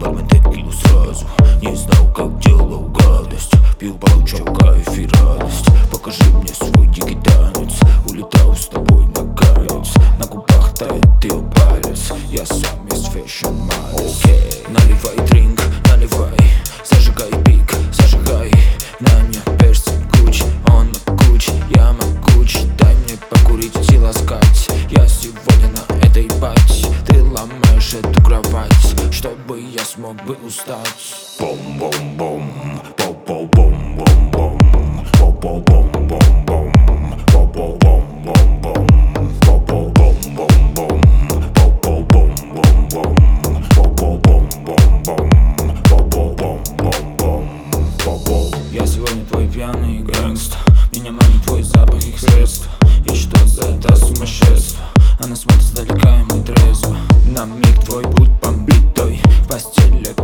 бармен текилу сразу. Не знал, как делал гадость, пил, получал кайф и радость. Покажи мне свой дикий танец, улетал с тобой наконец. На губах тает ее палец, я сам есть фэшн малец. Наливай дринк, наливай, зажигай пик, зажигай. На мне перстень Гуччи, он могуч, я могуч. Дай мне покурить и ласкать, я сегодня на этой пати. Ты ломаешь эту кровать, чтобы я смог бы устать. Бом-бом-бом, бом-бом-бом-бом-бом, бом-бом-бом-бом-бом, бом-бом-бом-бом-бом, бом-бом-бом-бом-бом, бом-бом-бом-бом-бом, бом-бом-бом-бом-бом, бом-бом-бом-бом-бом. Я сегодня твой пьяный гэнгста, меня манит твой запах их средств. И что за это сумасшествие? Она смотрит сдалека, и мы трезво. На миг твой путь помбитой в постели